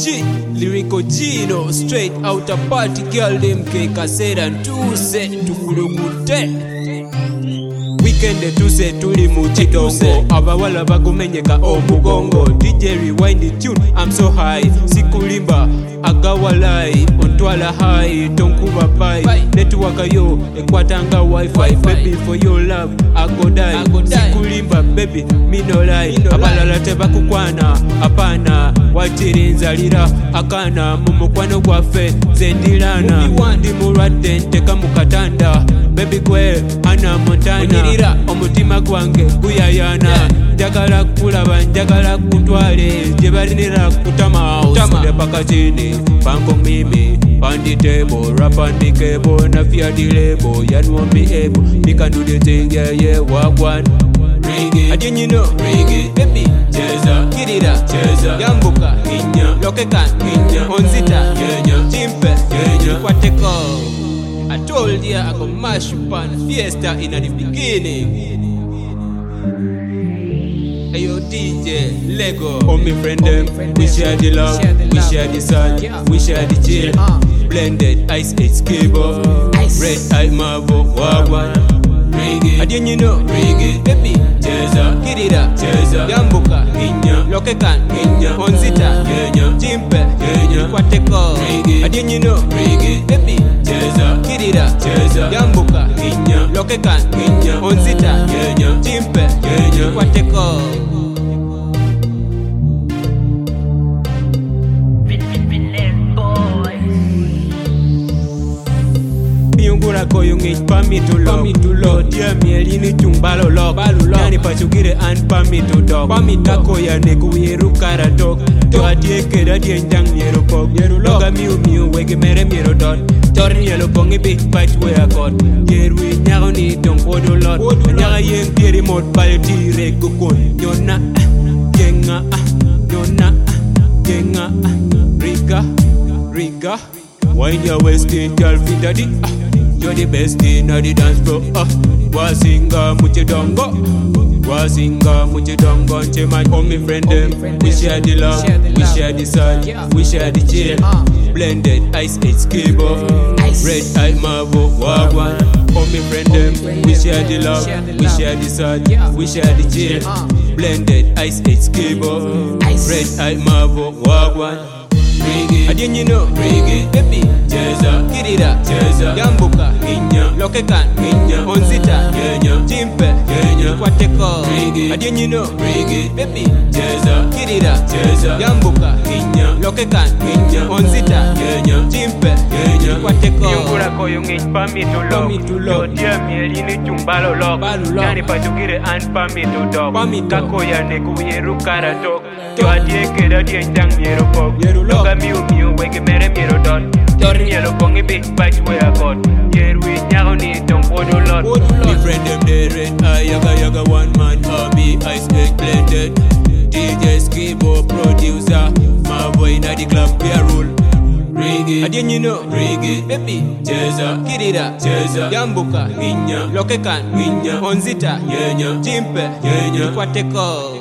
G, lyrical Gino, straight out a party girl them cake I said and two set to kulukute. Weekend tuse tuli muchidongo abawala bagumenyeka omugongo. DJ rewind the tune, I'm so high. Sikulimba agawalai ontwala high tonkuba bai. Network yo ekwatanga wifi. Baby for your love I go die. Sikulimba baby me no lie. Abalala tebakukwana apana wachirinzalira akana mumukwano gwafe zendilana. Ndi muradde nteka mukatanda baby kwe ana montana. Omutima gwange guyayana njagala kulaba njagala kutwale jebalinira kutama usude pakatini banko mimi pandi table rap on the cable na fear the label ya know me able me can do the thing yeah wagwan reggae adin you know reggae baby cheza kirira cheza yambuka kinya lokeka kinya onzita kenya chimpe kenya kwateko. I told you I go mash up on fiesta in the beginning. Hey yo DJ, Lego. Oh my friend them, we share the love, we share the sun, we share the chill. Blended ice age cable, red eye marble, wagwan. Reggae, I didn't you know reggae, baby. Cheza, kirira, cheza, yambuka, kinya, lokekan, kinya, onzita, kenya, chimpe, kenya, kwateko. Reggae, I didn't you know reggae, baby. Cheza, kirira, cheza, yambuka, kinya, lokekan, kinya, onzita, kenya, chimpe, kenya, kwateko. Yungura ko yungi pami to lo dia mieli ni chumbalo lo yani pachugire an pami to dog pami tako ya neku yeru karatok to adie keda die njang yeru pok yeru loga miu wege mere miro dot torni yelo pongi big fight we a god yeru nyago ni don podo lot nyaga yen pieri mod bale tire gukon nyona genga riga wind your waist in girl fit daddy. You're the best in the dance floor. Wazinga muchidongo, wazinga muchidongo. Chema, oh my friend them, we share the love, we share the sun, we share the chill. Blended ice age cable, red eye marble, wagwan. Oh my friend them, we share the love, we share the sun, we share the chill. Blended ice age cable, red eye marble, wagwan. Reggae, I didn't you know reggae, baby. Cheza, kirira, cheza, yambuka, kinya, lokekan, kinya, onzita, kenya, chimpe, kenya, kwateko. Reggae, I didn't you know reggae, baby. Cheza, kirira, cheza, yambuka, kinya, lokekan, kinya, onzita, kenya, chimpe, kenya, kwateko. Yungura ko yungi pami to lo dia mieli ni chumbalo lo yani pachugire an pami to dog pami kako ya neku yeru karatok to adie keda die njang yeru pok loga miu wege mere miro dot torni yelo pongi big fight we a god yeru nyago ni don podo lot my friend them they red eye yaga one man army ice egg blended DJ Skibo producer my boy na the club we a rule. Reggae, I didn't you know reggae, baby. Cheza, kirira, cheza, yambuka, kinya, lokekan, kinya, onzita, kenya, chimpe, kenya, kwateko.